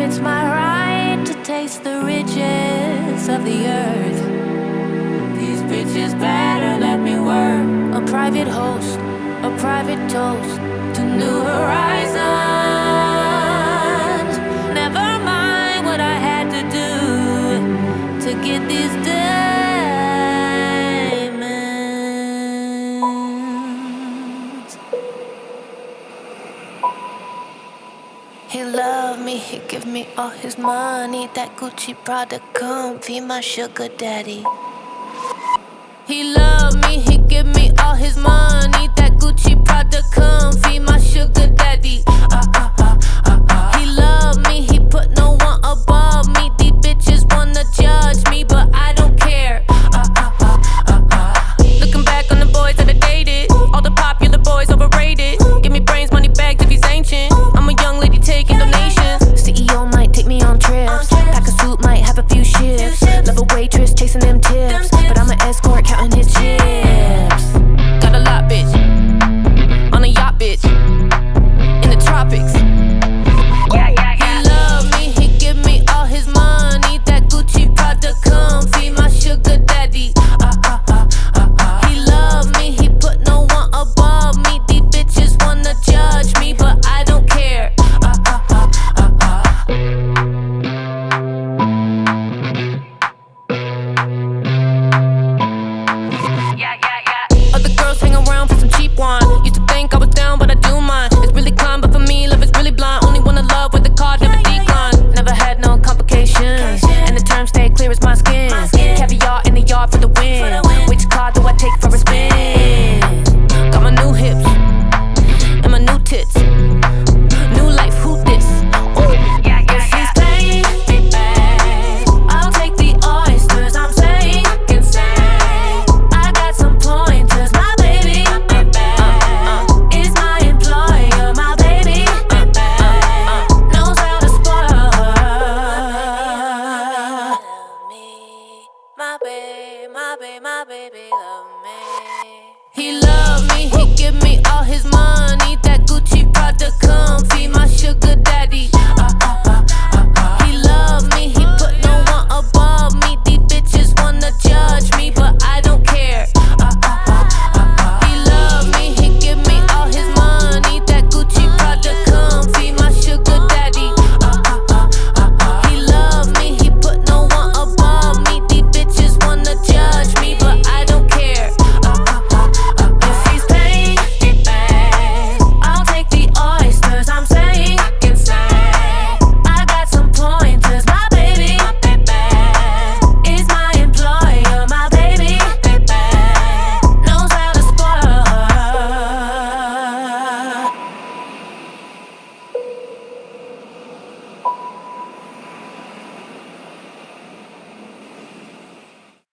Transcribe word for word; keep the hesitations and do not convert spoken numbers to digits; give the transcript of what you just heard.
it's my right to taste the riches of the earth. These bitches better let me work. A private host, a private toast to new horizons. Never mind what I had to do to get these diamonds. He love me, he give me all his money. That Gucci Prada comfy, my sugar daddy. He love me, he give me all his money. That Gucci Prada comfy.